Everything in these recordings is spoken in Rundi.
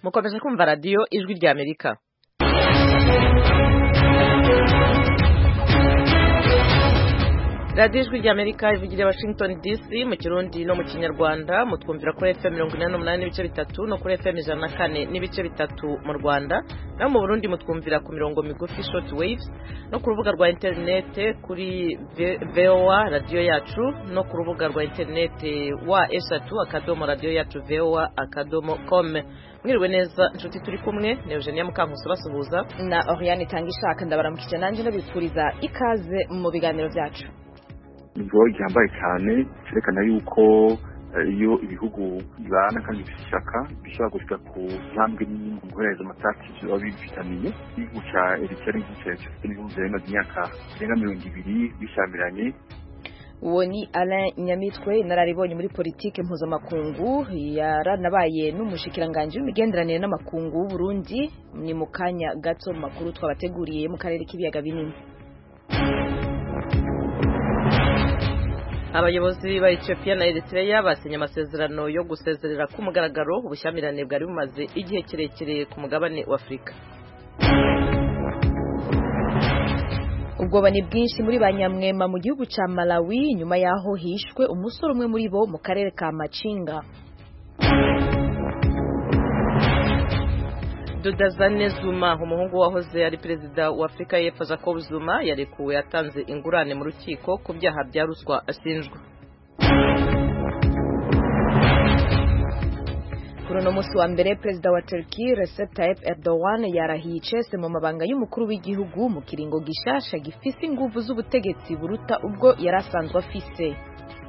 mukomeje kumva radiyo ijwi rya Amerika. radiyo ijwi rya Amerika ivugira Washington DC mu Kirundi no mu Kinyarwanda, mutwumvira kuri FM 88 n'ibice bitatu no kuri FM 104 n'ibice bitatu mu Rwanda, naho mu Burundi mutwumvira ku mirongo migufi short waves no ku rubuga rwa internet kuri VOA radio yacu no ku rubuga rwa internet wa eshatu akadomo radio yacu voa.com. Mwiriwe neza nshuti, turi kumwe na Eugenia Mukankusi basuhuza na Oriane Tangishaka, ndabaramukije nanje ndabifuriza ikaze mu biganiro byacu. Ngo cyambaye cyane cyerekana yuko iyo ibihugu bibana kandi bishaka bishaka gushika ku ntambwe n'inguhereza amatati yo bifitaniye igihugu cya Eritrea n'icyo n'imyaka y'imyaka irenga 200 bishamiranye. Uwo ni Alain Nyamitwe, nararibonye muri politike mpuzamakungu, yaranabaye n'umushikiranganje w'imigenderanire n'amakungu w'u Burundi. Ni mu kanya gato makuru twabateguriye mu karere k'ibiyaga binini. Abayobozi ba Ethiopia na Eritrea basinye amasezerano yo gusezerera ku mugaragaro ubushyamirane bwari bumaze igihe kirekire ku mugabane wa Afrika. Ubwoba ni bwinshi muri banyamwema mu gihugu ca Malawi nyuma yaho hishwe umusore umwe muri bo mu karere ka Machinga. Dodazane Zuma, umuhungu wahoze ari perezida wa Afrika y'Epfo Jacob Zuma, yarekuwe yatanze ingurane mu rukiko ku byaha bya ruswa ashinjwa. Kuri uno munsi wa mbere perezida wa Turkey Recep Tayyip Erdogan yarahiye icese mu mabanga y'umukuru w'igihugu mu kiringo gishasha gifise inguvu z'ubutegetsi buruta ubwo yarasanzwe afise.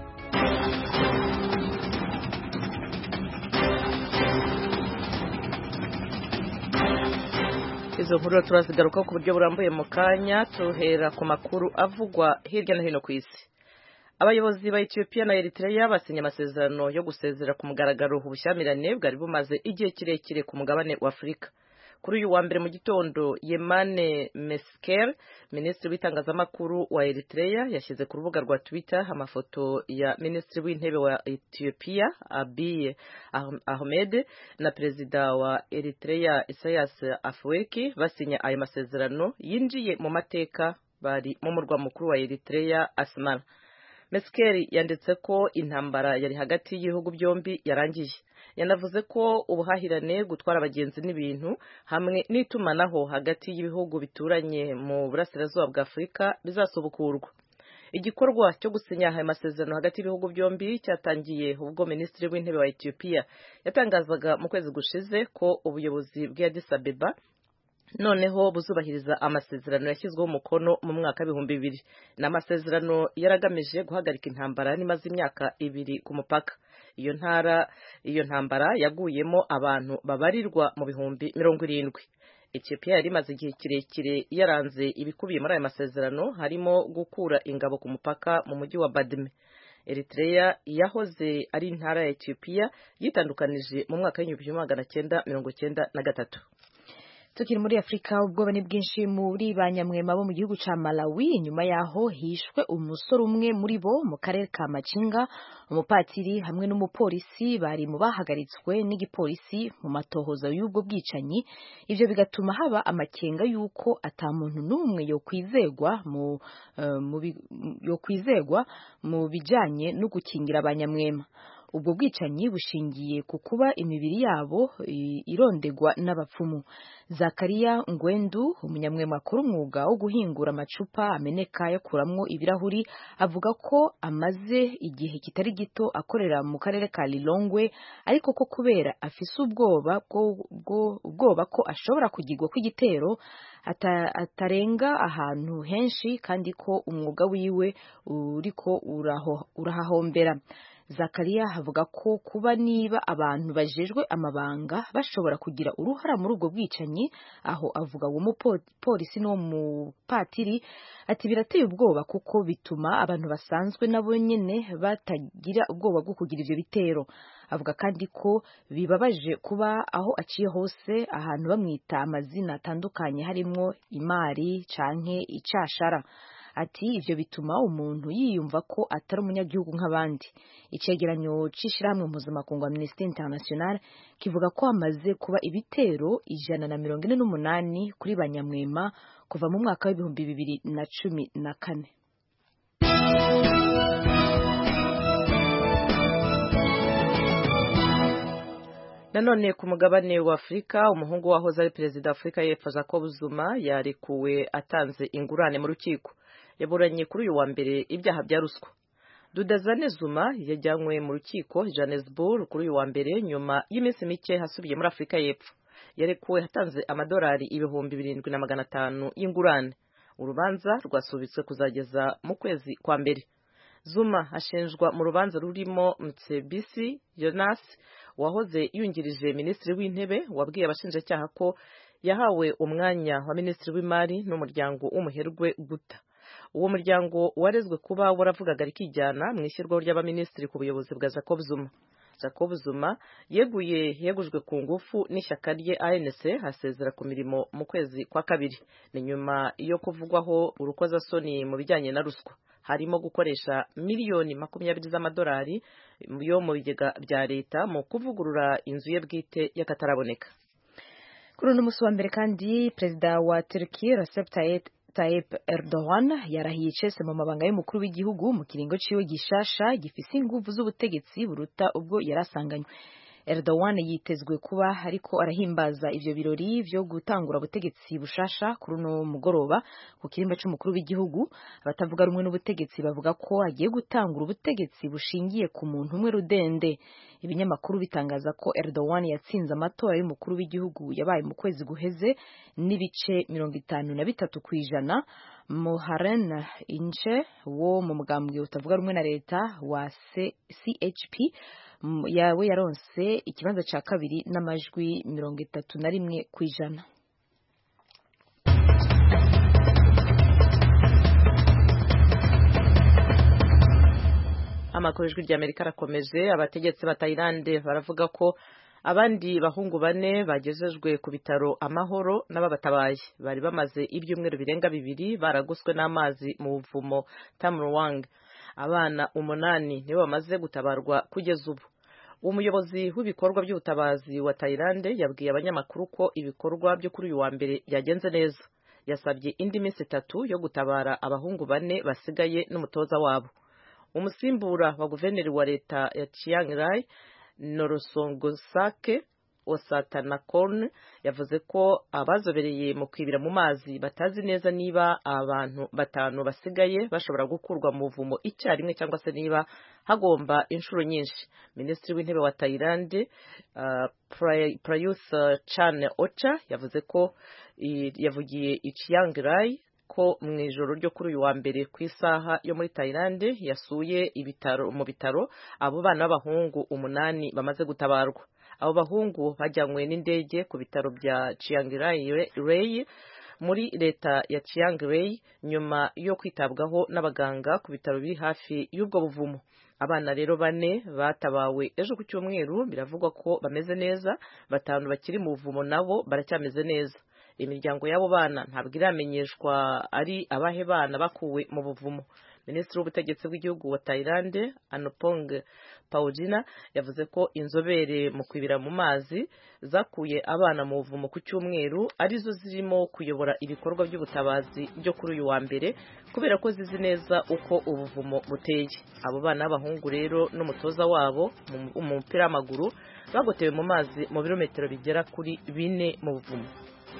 Izo nkuru turazigaruka ku buryo burambuye mu kanya, tuhera ku makuru avugwa hirya no hino ku isi. Abayobozi ba Ethiopia na Eritrea basinye amasezerano yo gusezera ku mugaragaro ubushyamirane bwari bumaze igihe kirekire ku mugabane wa Afrika. Kuri uyu wa mbere mu gitondo, Yemane Meskel, minisitiri w'itangazamakuru wa Eritrea, yashyize ku rubuga rwa Twitter amafoto ya minisitiri w'intebe wa Ethiopia Abiy Ahmed na perezida wa Eritrea Isaias Afwerki basinya ayo masezerano yinjiye mu mateka bari mu murwa mukuru wa Eritrea Asmara. Meskel yanditse ko intambara yari hagati y'ibihugu byombi yarangiye. Yanavuze ko ubuhahirane, gutwara abagenzi n'ibintu hamwe n'itumanaho hagati y'ibihugu bituranye mu burasirazuba bwa Afrika bizasubukurwa. Igikorwa cyo gusinya aya masezerano hagati y'ibihugu byombi cyatangiye ubwo minisitiri w'intebe wa Ethiopia yatangazaga mu kwezi gushize ko ubuyobozi bwa Addis Abeba noneho buzubahiriza amasezerano yashyizweho umukono mu mwaka 2000. N'amasezerano yaragamije guhagarika intambara nimaze imyaka 2 ku mupaka. Iyo ntambara yaguyemo abantu babarirwa mu bihumbi 70. Ethiopia yari imaze igihe kirekire yaranze ibikubiye muri aya masezerano, harimo gukura ingabo ku mupaka mu mujyi wa Badme. Eritrea yahoze ari intara ya Ethiopia yitandukanije mu mwaka w'1993. Tukiri muri Afrika, ubwoba ni bwinshi muri banyamwema bo mu gihugu ca Malawi nyuma yaho hishwe umusore umwe muri bo mu karere ka Machinga. Umupatiri hamwe n'umupolisi bari mu bahagaritswe n'igipolisi mu matohoza y'ubwo bwicanyi. Ivyo bigatuma haba amakenga yuko ata muntu n'umwe yokwizegwa mu bijanye no gukingira abanyamwema. Ubwo bwicanyi bushingiye ku kuba imibiri yabo irondegwa n'abapfumu. Zakaria Ngwendu, umunyamwema akora umwuga wo guhingura amacupa ameneka yakuramwo ibirahuri, avuga ko amaze igihe kitari gito akorera mu karere ka Lilongwe, ariko ko kubera afise ubwoba ko ashobora kugirwa kw'igitero atarenga ahantu henshi, kandi ko umwuga wiwe uriko urahahombera. Zakaria avuga ko kuba niba abantu bajejwe amabanga bashobora kugira uruhara muri ubwo bwicanyi, aho avuga uwo mupolisi no mupatiri, ati birateye ubwoba kuko bituma abantu basanzwe nabo nyene batagira ubwoba bwo kugira ivyo bitero. Avuga kandi ko bibabaje kuba aho aciye hose ahantu bamwita amazina atandukanye harimwo imari canke icashara. ati ivyo bituma umuntu yiyumva ko atari umunyagihugu nk'abandi. Icegeranyo c'ishirahamwe mpuzamakungu Amnesty International kivuga ko hamaze kuba ibitero 148 kuri Banyamwema kuva mu mwaka w'ibihumbi 2014. Nanone ku mugabane wa Afrika, umuhungu wahoze ari perezida wa Afrika y'Epfo Jacob Zuma yarekuwe atanze ingurane mu rukiko. Yaburanye kuri uyu wa mbere ibyaha bya ruswa. Dudazane Zuma yajyanywe mu rukiko Johannesburg kuri uyu wa mbere nyuma y'iminsi mike hasubiye muri Afrika y'Epfo. Yarekuwe hatanze amadolari 7,500 y'ingurane. Urubanza rwasubitswe kuzageza mu kwezi kwa mbere. Zuma ashinjwa mu rubanza rurimo Mtsebisi Jonas wahoze yungirije minisitiri w'intebe wabwiye abashinjacyaha ko yahawe umwanya wa minisitiri w'imari n'umuryango w'umuherwe guta. Uwo muryango warezwe kuba waravugaga rikijyana mu ishyirwaho ry'abaminisitiri ku buyobozi bwa Jacob Zuma. Jacob Zuma yegujwe ku ngufu n'ishyaka rye ANC hasezera ku mirimo mu kwezi kwa kabiri. Ni nyuma yo kuvugwaho urukozasoni mu bijyanye na ruswa. Harimo gukoresha miliyoni 20 z'amadolari yo mu bigega bya leta mu kuvugurura inzu ye bwite y'akataraboneka. Kuri uno musi wa mbere kandi perezida wa Turkiya Recep Tayyip Erdogan yarahiye icese mu mabanga y'umukuru w'igihugu mu kiringo ciwe gishasha gifise inguvu z'ubutegetsi buruta ubwo yarasanganywe. Erdogan yitezwe kuba ariko arahimbaza ivyo birori vyo gutangura ubutegetsi bushasha kuri no mugoroba ku kirimba c'umukuru w'igihugu. Abatavuga rumwe n'ubutegetsi bavuga ko agiye gutangura ubutegetsi bushingiye ku muntu umwe rudende. Ibinyamakuru bitangaza ko Erdogan yatsinze amatora y'umukuru w'igihugu yabaye mu kwezi guheze n'ibice 53%. Muharrem Ince wo mu mugambwe utavuga rumwe na leta wa CHP yawe yaronse ikibanza ca kabiri n'amajwi 31%. Amakuru y'Ijwi ry'Amerika arakomeje. Abategetsi ba Thailand baravuga ko abandi bahungu 4 bagejejwe ku bitaro Amahoro n'ababatabaye. Bari bamaze ibyumweru birenga 2 baraguswe n'amazi mu buvumo Tamruwang. Abana 8 nibo bamaze gutabarwa kugeza ubu. Umuyobozi w'ibikorwa by'ubutabazi wa Thailand yabwiye abanyamakuru ko ibikorwa byo kuri uyu wa mbere byagenze neza. Yasabye indi minsi 3 yo gutabara abahungu 4 basigaye n'umutoza wabo. Umusimbura wa guverineri wa leta ya Chiang Rai Norosongosake Osatanakorn yavuze ko abazobereye mu kwibira mu mazi batazi neza niba abantu 5 basigaye bashobora gukurwa mu buvumo icyarimwe cyangwa se niba hagomba inshuro nyinshi. Minisitiri w'intebe wa Thailand Prayut Chan-o-cha yavuze ko yavugiye i Chiang Rai ko mu ijoro ryo kuri uyu wa mbere ku isaha yo muri Thailand yasuye mu bitaro abo bana b'abahungu 8 bamaze gutabarwa. Abo bahungu bajyanywe n'indege ku bitaro bya Chiang Rai muri leta ya Chiang Rai nyuma yo kwitabwaho n'abaganga ku bitaro biri hafi y'ubwo buvumo. Abana rero 4 batabawe ejo ku cyumweru biravugwa ko bameze neza, 5 bakiri mu buvumo nabo baracyameze neza. Imiryango y'abo bana ntabwo iramenyeshwa ari abahe bana bakuwe mu buvumo. Minisitiri w'ubutegetsi bw'igihugu wa Thailand Anupong Paujina yavuze ko inzobere mu kwibira mu mazi zakuye abana mu buvumo ku cyumweru arizo zirimo kuyobora ibikorwa by'ubutabazi byo kuri uyu wa mbere kubera ko zizi neza uko ubuvumo buteye. Abo bana b'abahungu rero n'umutoza wabo mu mupira w'amaguru bagotewe mu mazi mu birometero bigera kuri 4 mu buvumo.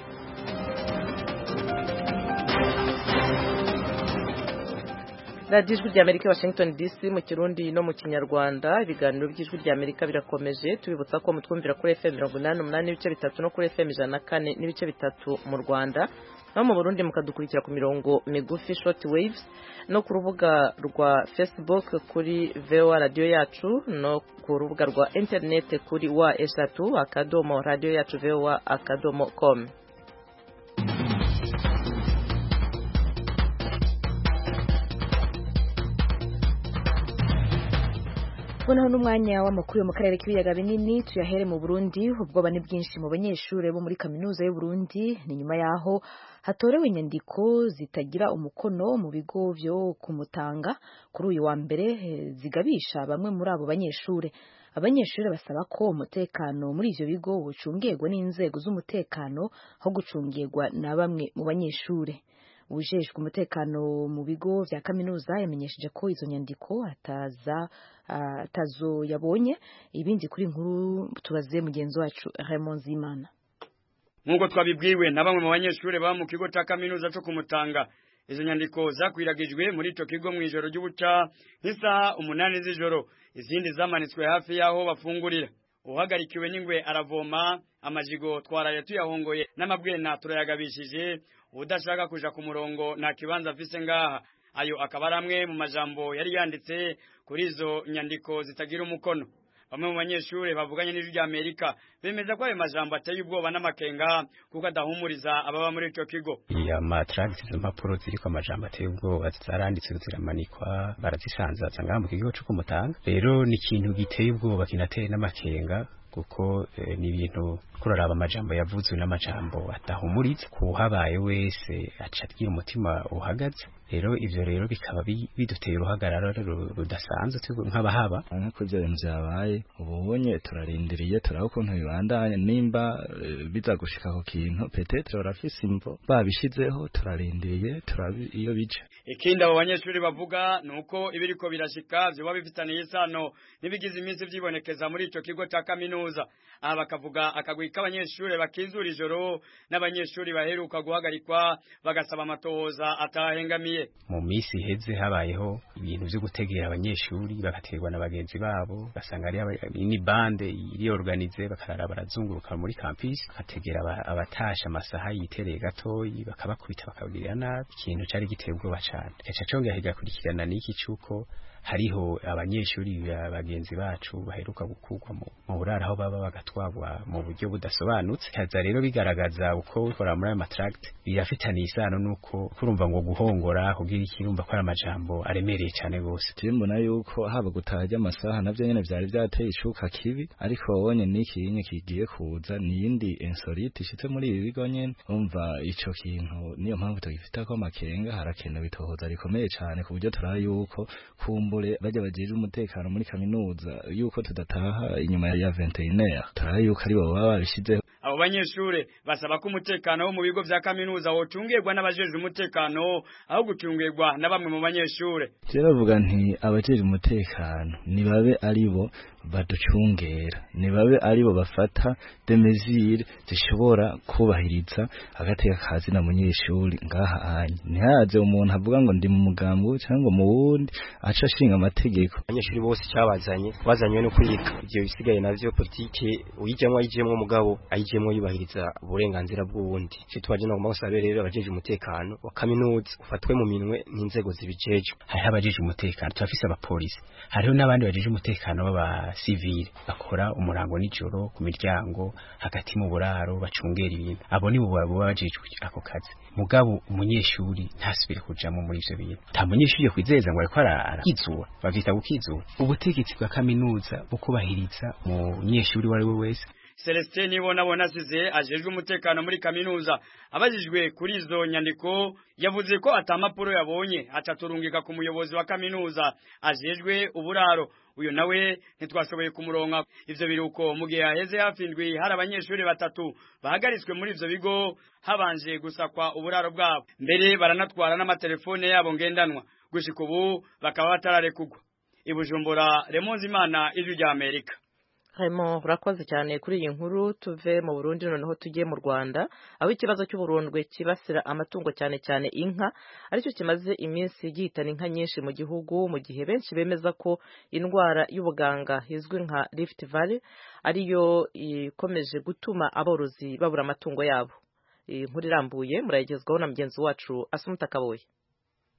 Radio Ijwi ry'Amerika Washington DC mu Kirundi no mu Kinyarwanda. Ibiganiro by'Ijwi ry'Amerika birakomeje. Tubibutsa ko mutwumvira kuri FM 88 n'ibice 3 no kuri FM 104 n'ibice 3 mu Rwanda. No mu Burundi mukadukurikira ku mirongo migufi short waves no ku rubuga rwa Facebook kuri VOA Radio yacu no ku rubuga rwa internet kuri wa@radioyacu.voa.com. tubonaho n'umwanya w'amakuru yo mu karere k'ibiyaga binini tuyahere mu Burundi. Ubwoba ni bwinshi mu banyeshure bo muri kaminuza y'u Burundi ni nyuma yaho hatorewe inyandiko zitagira umukono mu bigo vyo kumutanga kuri uyu wa mbere zigabisha bamwe muri abo banyeshure. Abanyeshure basaba ko umutekano muri ivyo bigo ucungirwa n'inzego z'umutekano aho gucungirwa na bamwe mu banyeshure. Ujejwe umutekano mu bigo vya kaminuza yamenyesheje ko izo nyandiko atazo yabonye. Ibindi kuri nkuru tubaze mugenzi wacu Raymond Zimana. Nkuko twabibwiwe na bamwe mu banyeshure ba mu kigo ca kaminuza cyo kumutanga, izo nyandiko zakwiragijwe muri ico kigo mu ijoro ry'ubuca nk'isaha 8 z'ijoro, izindi zamanitswe hafi yaho bafungurira. Uhagarikiwe n'ingwe aravoma, amajigo twaraye tuyahongoye n'amabwena turayagabishije, udashaka kuja ku murongo nta kibanza afise ngaha. Ayo akaba aramwe mu majambo yari yanditse kuri izo nyandiko zitagira umukono. Bamwe mu banyeshure bavuganye n'ijwi rya Amerika bemeza ko ayo majambo ateye ubwoba n'amakenga kuko adahumuriza ababa muri ico kigo. Ya matracts impapuro ziriko amajambo ateye ubwoba zaranditse ziramanikwa barazisanzaza ngaha mu kigo cyo kumutanga. Rero ni ikintu giteye ubwoba kinateye n'amakenga kuko ni ibintu kuraraba amajambo yavuzwe n'amajambo atahumuriza kuhabaye wese acagira umutima uhagaze. Rero ivyo rero bikaba biduteye uruhagarara rudasanzwe nk'abahaba nkuko ivyo bintu vyabaye. Ubonye turarindiriye turaba ukuntu bibandanya nimba biza gushika ku kintu peut-être barafise imvo babishizeho, turarindiriye turabi iyo bica. Ikindi abo banyeshuri bavuga nuko ibiriko birashika vyo bifitaniye isano nibigize iminsi vyibonekeza muri ico kigo ca kaminuza. Aha bakavuga akagwi k'abanyeshure bakizura ijoro n'abanyeshuri baheruka guhagarikwa bagasaba amatohoza atahengamiye. Mu misi heze habayeho ibintu vyo gutegera abanyeshuri bagaterwa na bagenzi babo, basanga ari ni bande iri organize bakarara barazunguruka muri campus bategera abatasha amasaha yitereye gatoyi bakabakubita bakabwirira nabi. Ikintu cari giteye ubwoba cyane. Gaca congera higakurikirana n'iki cuko hariho abanyeshuri bagenzi bacu baheruka gukurwa mu burara aho baba bagatwagwa mu buryo budasobanutse. Kaza rero bigaragaza uko ukora muri matract birafitaniye isano nuko kurumva ngo guhongora kugira ikirumva ko ari amajambo aremereye cyane gose. Timbona yuko haba gutaha amasaha navyo nyene vyari byateye ishuka kibi, ariko wabonye niki yinye kigiye kuza niyindi insolite ishitse muri ibi bigo nyene. Umva ico kintu niyo mpamvu tugifita ko makenga harakenewe itohoza rikomeye cyane ku buryo turaye yuko bajya bagira umutekano muri kaminuza yuko tudataha inyuma ya 21 turaye yuko ari bo baba babishizeho. Abo banyeshure basaba ko umutekano wo mu bigo vya kaminuza wocungirwa n'abajeje umutekano aho gucungirwa na bamwe mu banyeshure. Turavuga nti abajeje umutekano nibabe aribo baducungera, nibabe aribo bafata de mesure zishobora kubahiriza agateka kazi na munyeshuri ngaha anye. Ntihaze umuntu avuga ngo ndi mu mugambo cyangwa mu wundi aca ashinga amategeko. Abanyeshuri bose bazanywe no kwiga, ivyo bisigaye navyo politike uyijemwo mugabo ayijemwo yubahiriza uburenganzira bw'uwundi. Cyo twaje no gusabe rero abajeje umutekano wa kaminuza ufatwe mu minwe n'inzego zibijeje. Hari abajeje umutekano turafise abapolisi, hariho n'abandi bajeje umutekano baba civile bakora umurango nijoro ku miryango hagati mu buraro bacungera ibintu. Abo ni bo babajejwe ako kazi. Mugabo umunyeshuri ntasubire kujamo muri ivyo bintu. Nta munyeshuri kwizeza ngo ariko arakizura, bavyita gukizura. Ubutegetsi bwa kaminuza bukubahiriza umunyeshuri wari we wese. Celestin Nibonabona size ajejwe umutekano muri kaminuza abajijwe kuri izo nyandiko yavuze ko atamapuro yabonye ataturungika ku muyobozi wa kaminuza ajejwe uburaro. Uyo nawe ntitwashoboye kumuronka. Ivyo biruko mu gihe haheze hafindwi hari abanyeshuri 3 bahagaritswe muri ivyo bigo habanje gusakwa uburaro bwabo, mbere baranatwara n'amatelefone yabo ngendanwa. Gushika ubu bakaba batararekugwa. Ibujumbura, Raymond Zimana, Ijwi rya Amerika. Raymond, urakoze cyane kuri iyi nkuru. Tuve mu Burundi noneho tugiye mu Rwanda aho ikibazo cy'uburondwe kibasira amatungo cyane cyane inka aricyo kimaze iminsi gihitana inka nyinshi mu gihugu, mu gihe benshi bemeza ko indwara y'ubuganga izwi nka Rift Valley ariyo ikomeje gutuma aborozi babura amatungo yabo. Inkuru irambuye murayigezwaho na mugenzi wacu Asumta Kaboye.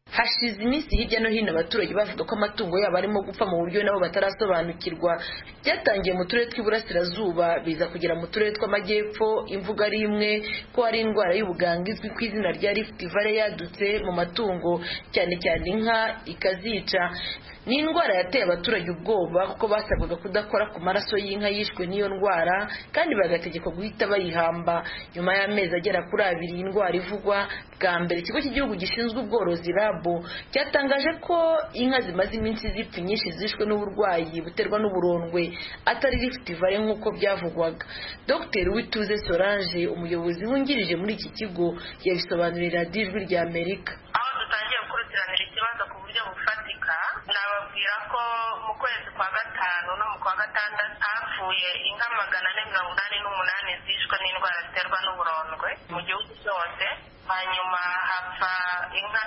hashize iminsi hirya no hino abaturage bavuga ko amatungo yabo arimo gupfa mu buryo nabo batarasobanukirwa. Byatangiye mu turere tw'iburasirazuba biza kugera mu turere tw'amajyepfo. Imvuga ari imwe ko hari indwara y'ubuganga izwi ku izina rya Rift Valley yadutse mu matungo cyane cyane inka ikazica. Ni indwara yateye abaturage ubwoba kuko basabwaga kudakora ku maraso y'inka yishwe n'iyo ndwara kandi bagategekwa guhita bayihamba. Nyuma y'amezi agera kuri 2 indwara ivugwa bwa mbere, ikigo cy'igihugu gishinzwe ubworozi RAB cyatangaje ko inka zimaze iminsi zipfa nyinshi zishwe n'uburwayi buterwa n'uburondwe atari Rift Valley nk'uko byavugwaga. Dr Wituze Solange, umuyobozi wungirije muri iki kigo, yabisobanurira Ijwi rya Amerika. Aho dutangiye gukurikiranira ikibazo ku buryo bufatika, nababwira ko mu kwezi kwa gatanu no mu kwa gatandatu hapfuye inka 488 zishwe n'indwara ziterwa n'uburondwe mu gihugu cyose. Hanyuma hapfa inka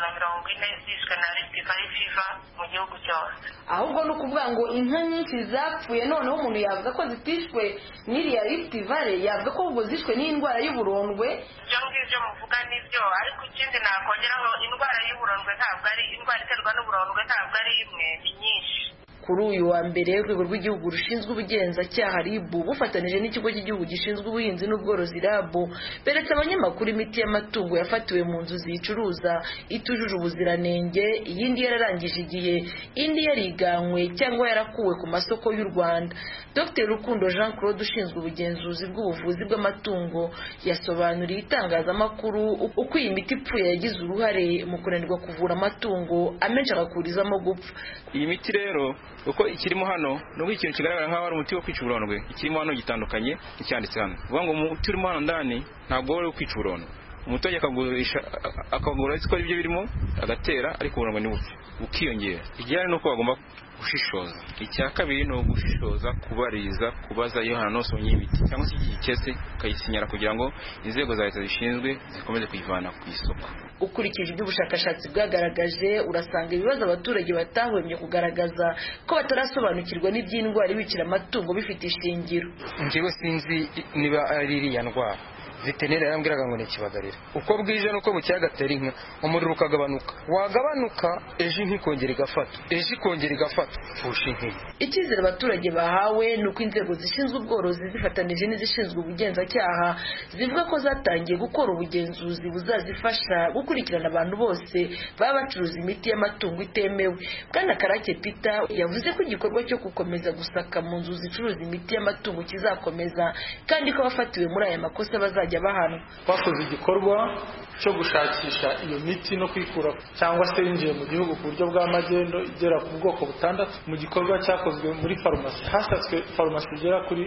140 zishwe na Rift Valley fever mu gihugu cyose. Ahubwo no kuvuga ngo inka nyinshi zapfuye, noneho umuntu yavuga ko zitishwe n'iriya Rift Valley, yavuga ko ubwo zishwe n'indwara y'uburondwe. Ibyo ngibyo muvuga nibyo, ariko ikindi nakongeraho, indwara y'uburondwe ntabwo ari indwara iterwa n'uburondwe, ntabwo ari imwe, ni nyinshi. Kuri uyu wa mbere, urwego rw'igihugu rushinzwe ubugenzacyaha RIB bufatanije n'ikigo cy'igihugu gishinzwe ubuhinzi n'ubworozi RAB beretse abanyamakuru imiti y'amatungo yafatiwe mu nzu zicuruza itujuje ubuziranenge, iyindi yararangije igihe, indi yariganywe cyangwa yarakuwe ku masoko y'u Rwanda. Dr Rukundo Jean Claude ushinzwe ubugenzuzi bw'ubuvuzi bw'amatungo yasobanuriye itangazamakuru uko iyi miti ipfuye yagize uruhare mu kunanirwa kuvura amatungo amenshi agakurizamo gupfa. Iyi miti rero uko ikirimo hano nubwo ikintu kigaragara nk'aho ari umuti wo kwica uburondwe, ikirimo hano gitandukanye icyanditse hano. Vuga ngo umuti urimo hano ndani ntabwo wari kwica uburondwe. Umuturage akagura ko ibyo birimo agatera, ariko uburondwe ni bupfe bukiyongera. Igihari nuko bagomba gushishoza. Icya kabiri ni ugushishoza, kubariza, kubaza iyo hano sonye imiti cyangwa se igikese ukayisinyara kugira ngo inzego za leta zishinzwe zikomeze kuyivana ku isoko. Ukurikije iby'ubushakashatsi bwagaragaje, urasanga ibibazo abaturage batahwemye kugaragaza ko batarasobanukirwa n'iby'indwara ibikira amatungo bifite ishingiro. Njyewe sinzi niba ari iriya ndwara. Veterineri yarambwiraga ngo ni ikibagarira. Uko bwije nuko bucya gatera inka, umuriro ukagabanuka. Wagabanuka ejo ntikongera igafata. Ejo ikongera igafata. Fusha inka. Icyizere abaturage bahawe nuko inzego zishinzwe ubworozi zifatanije n'izishinzwe ubugenzacyaha zivuga ko zatangiye gukora ubugenzuzi buzazifasha gukurikirana abantu bose baba bacuruza imiti y'amatungo itemewe. Bwana Karake Peter yavuze ko igikorwa cyo gukomeza gusaka mu nzu zicuruza imiti y'amatungo kizakomeza kandi ko abafatiwe muri aya makosa bazajya bahano. Twakoze igikorwa cyo gushakisha iyo miti no kwikura cyangwa se yinjiye mu gihugu ku buryo bw'amagendo igera ku bwoko butandatu. Mu gikorwa cyakozwe muri farumasi hasatswe farumasi igera kuri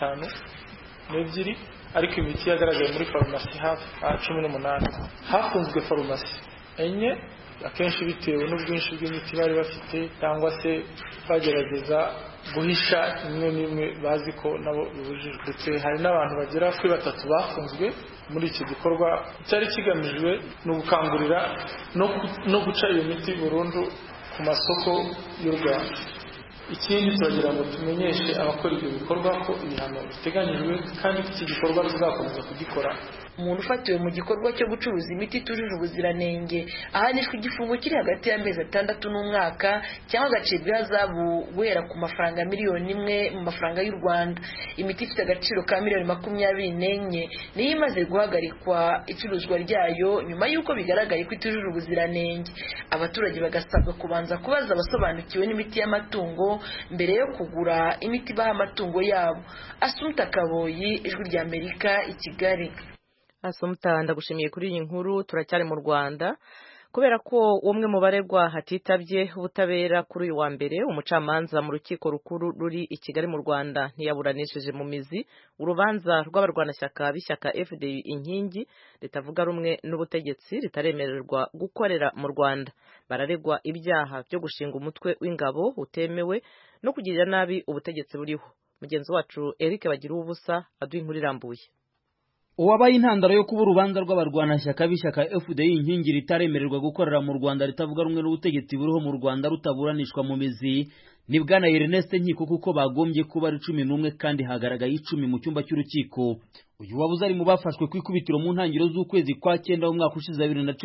52, ariko imiti yagaragaye muri farumasi hafi 18. Hafunzwe farumasi enye, akenshi bitewe n'ubwinshi bw'imiti bari bafite cyangwa se bagerageza guhisha imwe n'imwe bazi ko nabo bibujijwe. Ndetse hari n'abantu bagera kuri 3 bafunzwe muri iki gikorwa cyari kigamijwe no gukangurira no guca iyo miti burundu ku masoko y'u Rwanda. Ikindi turagira ngo tumenyeshe abakora ibyo bikorwa ko ibihano biteganyijwe kandi iki gikorwa tuzakomeza kugikora. Umuntu ufatiwe mu gikorwa cyo gucuruza imiti itujuje ubuziranenge ahanishwa igifungo kiri hagati y'amezi 6 n'umwaka cyangwa agacibwa ihazabu guhera ku mafaranga miliyoni 1 mu mafaranga y'u Rwanda. Imiti ifite agaciro ka miliyoni 24 niyo imaze guhagarikwa icuruzwa ryayo nyuma y'uko bigaragaye ko itujuje ubuziranenge. Abaturage bagasabwa kubanza kubaza abasobanukiwe n'imiti y'amatungo mbere yo kugura imiti baha amatungo yabo. Asumta Kaboyi, Ijwi rya Amerika, i Kigali. Asumta, ndagushimiye kuri iyi nkuru. Turacyari mu Rwanda kubera ko umwe mu baregwa hatitabye ubutabera kuri uyu wa mbere. Umucamanza mu rukiko rukuru ruri i Kigali mu Rwanda ntiyaburanishije mu mizi urubanza rw'abarwanashyaka b'ishyaka FDU inkingi ritavuga rumwe n'ubutegetsi ritaremererwa gukorera mu Rwanda. Bararegwa ibyaha byo gushinga umutwe w'ingabo utemewe no kugirira nabi ubutegetsi buriho. Mugenzi wacu Eric Bagiruwubusa aduha inkuru irambuye. Uwabaye intandaro yo kuba urubanza rw'abarwanashyaka b'ishyaka FDU inkingi ritaremererwa gukorera mu Rwanda ritavuga rumwe n'ubutegetsi buriho mu Rwanda rutaburanishwa mu mizi ni bwana Ernest Nkiko kuko bagombye kuba ari 11 kandi hagaragaye 10 mu cyumba cy'urukiko. Uyu wabuze ari mu bafashwe kwikubitiro mu ntangiriro z'ukwezi kwa 9 mu mwaka ushize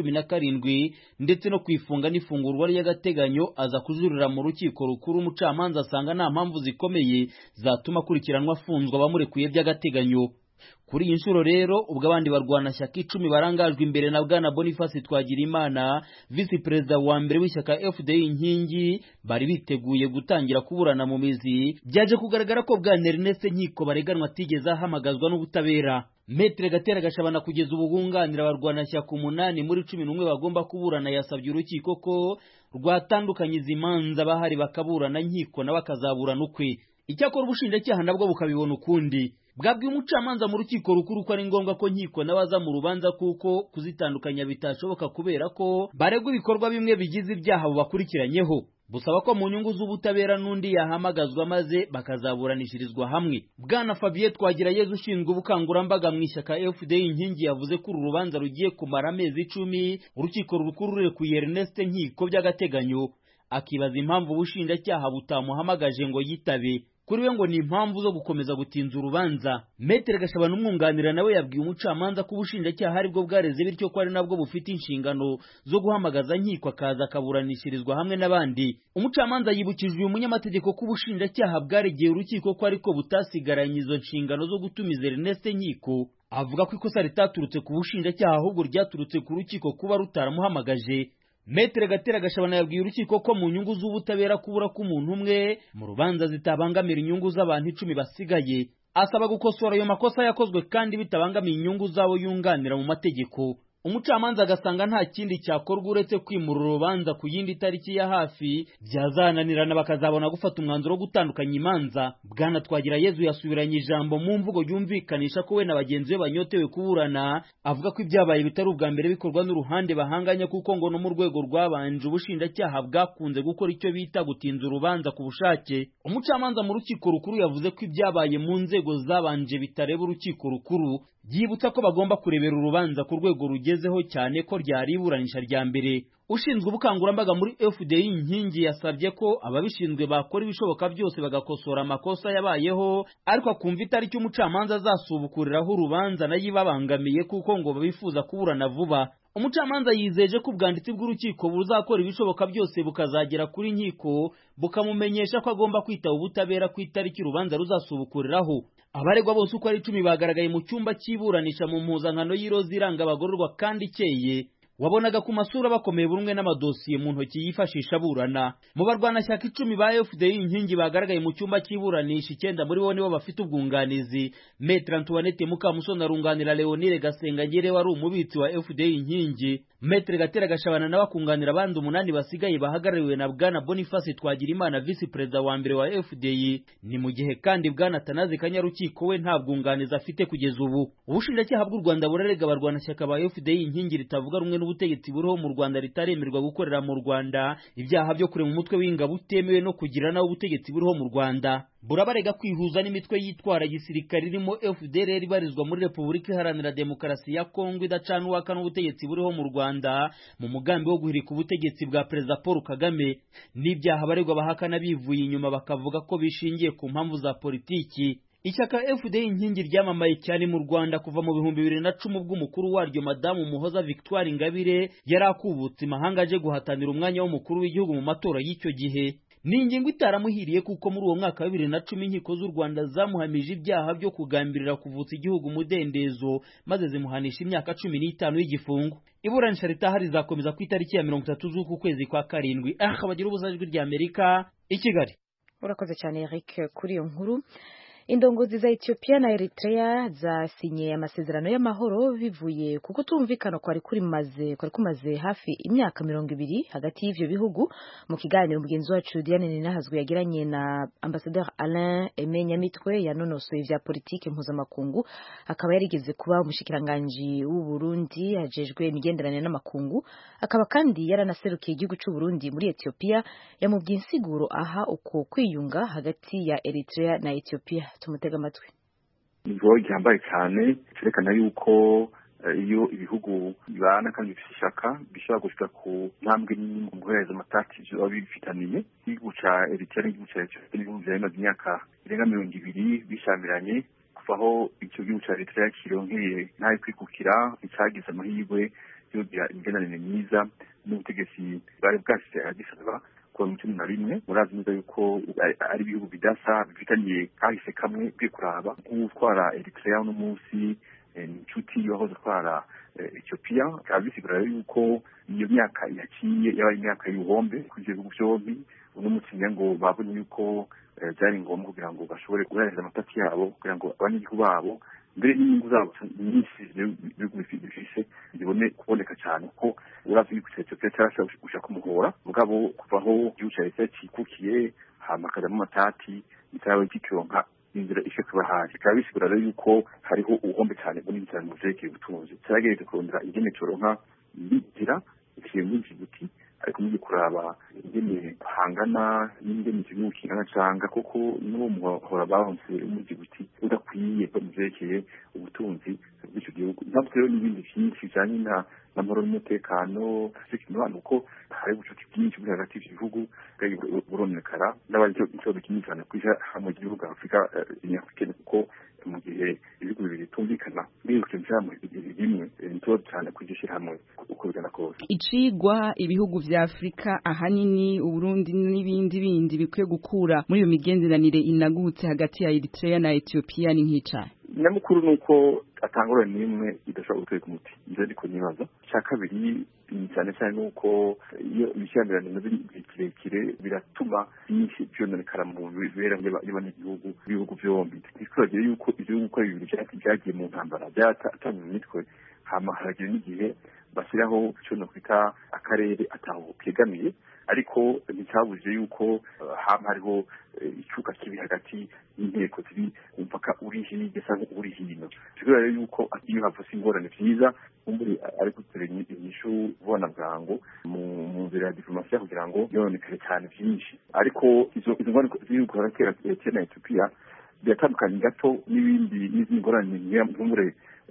2017 ndetse no kwifunga n'ifungurwa ry'agateganyo aza kujurira mu rukiko rukuru. Umucamanza asanga nta mpamvu zikomeye zatuma kurikiranwa afunzwa bamurekuye by'agateganyo. Kuri iyi nshuro rero ubwo abandi barwanashyaka 10 barangajwe imbere na bwana Boniface Twagirimana, vice perezida wa mbere w'ishyaka FDI Inkingi, bari biteguye gutangira kuburana mu mizi, byaje kugaragara ko bwana Ernest Nkiko bareganwa atigeze ahamagazwa n'ubutabera. Maître Gatera Gashabana kugeza ubu bunganira abarwanashyaka 8 muri 11 bagomba kuburana yasabye urukiko ko rwatandukanye imanza bahari bakaburana Nkiko nawe akazaburana ukwe. Icyakora ubushinjacyaha nabwo bukabibona ukundi. Bwabwiye umucamanza mu rukiko rukuru ko ari ngombwa ko Nkiko nabaza mu rubanza kuko kuzitandukanya bitashoboka kubera ko baregwa ibikorwa bimwe bigize ibyaha bubakurikiranyeho. Busaba ko mu nyungu z'ubutabera n'undi yahamagazwa maze bakazaburanishirizwa hamwe. Bwana Fabien Twagirayezu ushinzwe ubukangurambaga mu ishyaka FDI Inkingi yavuze ko uru rubanza rugiye kumara amezi 10 urukiko rukuru rurekuye Ernest Nkiko by'agateganyo, akibaza impamvu ubushinjacyaha butamuhamagaje ngo yitabe. Kuri we ngo ni impamvu zo gukomeza gutinza urubanza. Maître Gashabana umwunganira nawe yabwiye umucamanza ko ubushinjacyaha aribwo bwareze bityo ko ari nabwo bufite inshingano zo guhamagaza Nkiko akaza akaburanishirizwa hamwe n'abandi. Umucamanza yibukije uyu munyamategeko ko ubushinjacyaha bwaregeye urukiko ko ariko butasigaranye izo nshingano zo gutumiza Ernest Nkiko. Avuga ko ikosa ritaturutse ku bushinjacyaha ahubwo ryaturutse ku rukiko kuba rutaramuhamagaje. Maître Gatera Gashabana yabwiye urukiko ko mu nyungu z'ubutabera kubura k'umuntu umwe mu rubanza zitabangamira inyungu z'abantu 10 basigaye. Asaba gukosora ayo makosa yakozwe kandi bitabangamiye inyungu zabo yunganira mu mategeko. Umucamanza agasanga nta kindi cyakorwa uretse kwimura urubanza ku yindi tariki ya hafi, byazananirana bakazabona gufata umwanzuro wo gutandukanya imanza. Bwana Twagirayezu yasubiranye ijambo mu mvugo yumvikanisha ko we na bagenzi be banyotewe kuburana, avuga ko ibyabaye bitari ubwa mbere bikorwa n'uruhande bahanganya kuko ngo no mu rwego rwabanje ubushinjacyaha bwakunze gukora icyo bita gutinza urubanza ku bushake. Umucamanza mu rukiko rukuru yavuze ko ibyabaye mu nzego zabanje bitareba urukiko rukuru, yibutsa ko bagomba kurebera urubanza ku rwego rugezeho cyane ko ryari iburanisha rya mbere. Ushinzwe ubukangurambaga muri FDI Inkingi yasabye ko ababishinzwe bakora ibishoboka byose bagakosora amakosa yabayeho, ariko akumva itariki umucamanza azasubukuriraho urubanza nayo ibabangamiye kuko ngo babifuza kuburana vuba. Umucamanza yizeje ko ubwanditsi bw'urukiko buzakora ibishoboka byose bukazagera kuri Nkiko bukamumenyesha ko agomba kwitaba ubutabera ku itariki urubanza ruzasubukuriraho. Abaregwa bose uko ari 10 bagaragaye mu cyumba cy'iburanisha mu mpuzankano y'iroza iranga abagororwa kandi ikeye. Wabonaga ku masura bakomeye burumwe n'amadosiye mu ntoki yifashisha burana. Mu barwanashyaka 10 ba FDI Inkingi bagaragaye mu cyumba cy'iburanisha 9 muri bo nibo bafite ubwunganizi. Maître Antoinette Mukamusoni arunganira Leonire Gasengangere wari umubitsi wa FDI Inkingi. Maître Gatera Gashabana nawe akunganira abandi 8 basigaye bahagarariwe na bwana Boniface Twagirimana vice perezida wa mbere wa FDI. Ni mu gihe kandi bwana Tanazi Kanyarukiko we nta bwunganizi afite kugeza ubu. Ubushinjacyaha bw'u Rwanda burarega abarwanashyaka ba FDI Inkingi ritavuga rumwe n'ubutegetsi buriho mu Rwanda ritaremerwa gukorera mu Rwanda ibyaha byo kurema umutwe w'ingabo utemewe no kugira nawo ubutegetsi buriho mu Rwanda. Burabarega kwihuza n'imitwe yitwara gisirikare irimo FDLR ibarizwa muri Repubulika Iharanira Demokarasi ya Kongo idacana uwaka n'ubutegetsi buriho mu Rwanda mu mugambi wo guhirika ubutegetsi bwa Perezida Paul Kagame. N'ibyaha baregwa bahakana bivuye inyuma bakavuga ko bishingiye ku mpamvu za politiki. Ishyaka FDI Inkingi ryamamaye cyane mu Rwanda kuva mu 2010 bw'umukuru waryo Madamu Muhoza Victoire Ingabire yarakubutse imahanga aje guhatanira umwanya w'umukuru w'igihugu mu matora y'icyo gihe. Ni ingingo itaramuhiriye kuko muri uwo mwaka wa 2010 inkiko z'u Rwanda zamuhamije ibyaha byo kugambirira kuvutsa igihugu umudendezo maze zimuhanisha imyaka 15 y'igifungo. Iburanisha ritaha rizakomeza ku itariki ya 30 z'uku kwezi kwa karindwi. Bagira ubuzajwi rya Amerika i Kigali. Urakoze cyane Eric kuri iyo nkuru. Indongozi za Ethiopia na Eritrea zasinye amasezerano y'amahoro bivuye kuko tumvikana kwari kumaze hafi imyaka 20 hagati y'ivyo bihugu. Mu kiganiro mugenzi wacu Diane Ninahazwe yagiranye na Ambassadeur Alain Aime Nyamitwe yanonosoye vya politike mpuzamakungu, akaba yarigeze kuba umushikiranganje w'u Burundi ajejwe imigenderanire n'amakungu, akaba kandi yaranaserukiye igihugu cy'u Burundi muri Ethiopia. Yamubwiye insiguro aha uko kwiyunga hagati ya Eritrea na Ethiopia. Tumutega amatwi. Nigo gihambaye cyane cyerekana yuko iyo ibihugu bibana kandi bifite ishaka bishobora gushika ku ntambwe nini mu guhereza amatati biba bifitaniye. Igihugu ca Eritrea n'igihugu ca Ethiopia n'ibihugu vyari bimaze imyaka irenga 20 bishamiranye kuva aho ico gihugu ca Eritrea kironkeye ntayo kwikukira icagize amahirwe yo kugira imigenderanire myiza n'ubutegetsi bwari bwashyize agisaba kuva mu 2011. Murazi neza yuko ari ibihugu bidasa bifitaniye kahise kamwe bwe kuraba nk'utwara Eritrea no munsi inshuti yahoze atwara Ethiopia. Bikaba bisigura yuko iyo myaka yaciye yabaye imyaka y'ubuhombe kuri ivyo bihugu vyombi. Uno munsi ngo babonye yuko byari ngombwa kugira ngo bashobore guhereza amatati yabo kugira ngo abanyagihugu babo mbere n'inyungu zabo nyinshi ibihugu bifise zibone kuboneka cyane kuko urazi yuko Ethiopia cyarashobora gushaka umuhora mugabo kuvaho igihugu ca Eritrea cikukiye hamakazamo amatati bitarabaye kikironka inzira ishaka bahari. Bikaba bisigura rero yuko hariho ubuhombe cyane bunini cyane mu vyerekeye ubutunzi. Cyarageretse kurondera ingene coronka inzira iciye muri Djibouti ariko mugiye kuraba ingene hangana n'ingene igihugu kingana canga kuko n'uwo muhora baronse muri Djibouti udakwiye mu vyerekeye ubutunzi bw'icyo gihugu. Ntabwo rero n'ibindi vyinshi bijanye n'amahoro n'umutekano z'ikimibano kuko hari ubucuti bwinshi buri hagati y'ibihugu buronekara n'abandi ikibazo kinini cyane kwija mu gihugu Afurika Nyafurika kuko mu gihe ibihugu bibiri bitumvikana birukije hamwe rimwe nito cyane kujishira hamwe uko bigana kose. Icigwa ibihugu vya Afrika ahanini Uburundi n'ibindi bindi bikwiye gukura muri iyo migenderanire inagutse hagati ya Eritrea na Ethiopia ni nk'ica. Nyamukuru nuko atangura nimwe idashobora guteka umuti. Ivyo ariko nibaza. Cya kabiri cyane cyane nuko iyo ibishyambirane nazo kirekire biratuma byinshi byononekara mu bibera y'abanyagihugu ibihugu byombi. Twagire yuko igihugu ko bibiri byagiye mu ntambara byatanye mu mitwe hama haragira n'igihe bashyiraho cyo no kwita akarere ataho kegamiye ariko nticyabuje yuko hariho icuka kibi hagati y'inteko ziri umupaka uri hirya cyangwa uri hino. Tugura rero yuko iyo havutse ingorane vyiza umburi ari guterera inyishu ubona bwango mu nzira ya diplomasiya kugira ngo yonekere cyane byinshi. Ariko izo ngorane ziri guharakera na Ethiopia biratandukanye gato n'ibindi ngorane nk'umure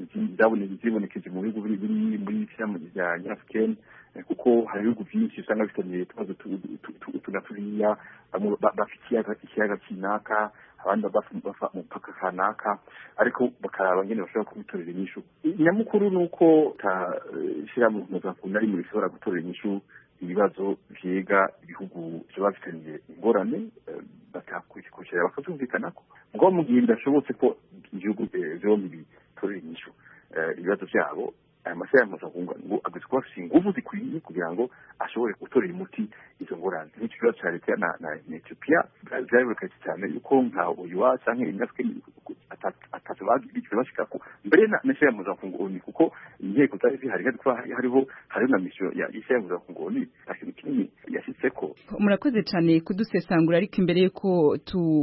zibonekeje mu bihugu biri muri ishyirahamwe rya Nyafurika kuko hari ibihugu byinshi usanga bifitanye utubazo tunaturiya bafite ikiyaga kinaka abandi bafa umupaka kanaka ariko bakaraba ngene bashobora kubitorera inyishu. Nyamukuru nuko tashyirahamwe mpuzamakungu ari mu bishobora gutorera inyishu ibibazo vyega ibihugu byo bafitanye ingorane bakakurikira bakazumvikanako ngo mu gihe ndashobotse ko igihugu byombi bitorera inyishu ibibazo byabo aya mashyirahamwe mpuzamakungu ngo ageze kuba afite ingufu zikwiye kugira ngo ashobore gutorera umuti izo ngorane. Nk'icyo kibazo cya Eritrea na Ethiopia byaribonekanye cyane yuko nka UA canke Nyafurika atatu bagirikira bashikako mbere na mashyirahamwe mpuzamakungu kuko inteko zari zihari hariho na mission ya ishyirahamwe mpuzamakungu akintu kinini yashitseko. Murakoze cyane kudusesangura ariko imbere yuko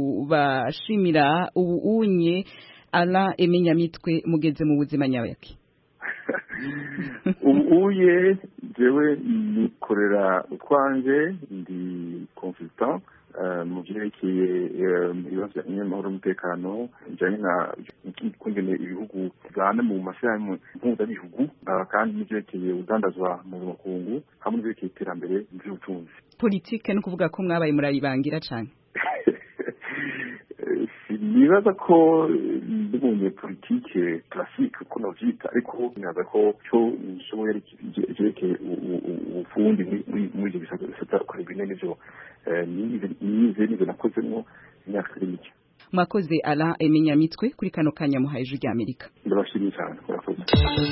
tubashimira unye Alain Emenyamitwe mugeze mu buzima nyabaki. Ubuye jewe nikorera utwanje ndi consultant mu byerekeye ibibazo by'amahoro n'umutekano bijyanye na kungene ibihugu bigana mu mashyirahamwe mpuzabigugu kandi n'ibyerekeye udandazwa mu makungu hamwe n'ibyerekeye iterambere ry'ubutunzi. Politike no kuvuga ko mwabaye murayibangira cyane. Nibaza ko ndibonye politike classique ko novyita ariko nibaza ko cyo nshoboye jerekeye ubufundi muri ibyo bisata kuri binene byo nize nakozemo imyaka mike. Mwakoze Alain Emenyamitwe kuri kano kanya muhaye ijwi ry'Amerika. Ndabashimiye cyane. Murakoze.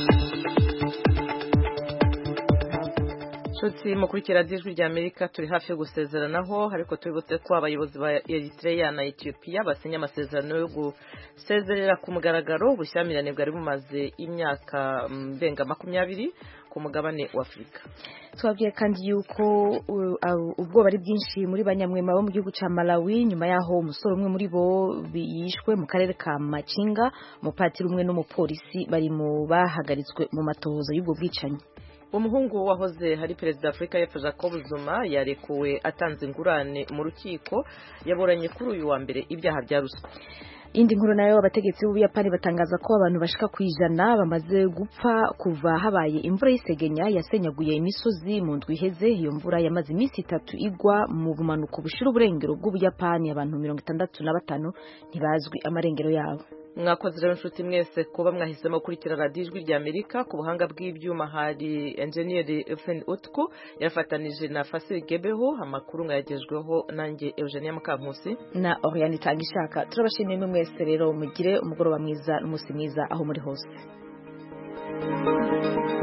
Shotsi mukurikira ijwi rya Amerika turi hafi yo gusezeranaho ariko tubibutse ko abayobozi ba Eritrea na Ethiopia basinye amasezerano yo gusezerera ku mugaragaro ubushyamirane bwari bumaze imyaka mbenga 20 ku mugabane wa Afrika. Twabwiye kandi yuko ubwo bari bwinshi muri banyamwema bo mu gihugu ca Malawi nyuma yaho umusore umwe muri bo biyishwe mu karere ka Machinga umupatiri umwe n'umupolisi bari mu bahagaritswe mu matohoza y'ubwo bwicanyi. Umuhungu wahoze hari perezida Afrika y'Epfo Jacob Zuma yarekuwe atanze ingurane mu rukiko yaburanye kuri uyu wa mbere ibyaha bya ruswa. indi nkuru nayo abategetsi b'Ubuyapani batangaza ko abantu bashika kwijana bamaze gupfa kuva habaye imvura y'isegenya yasenyaguye imisozi mu ndwi iheze. Iyo mvura yamaze iminsi 3 igwa mu bumanuko bushira uburengero bw'Ubuyapani. Abantu 65 ntibazwi amarengero yabo. Mwakoze rero inshuti mwese kuba mwahisemo gukurikira radiyo ijwi rya Amerika. Ku buhanga bw'ibyuma hari enjeniyeri Efen Utku yafatanije na Fasiri Gebeho. Amakuru mwayagejweho nanjye Eugenia Mukankusi na Oriane Tangishaka. Turabashimiye mwese rero mugire umugoroba mwiza n'umunsi mwiza aho muri hose.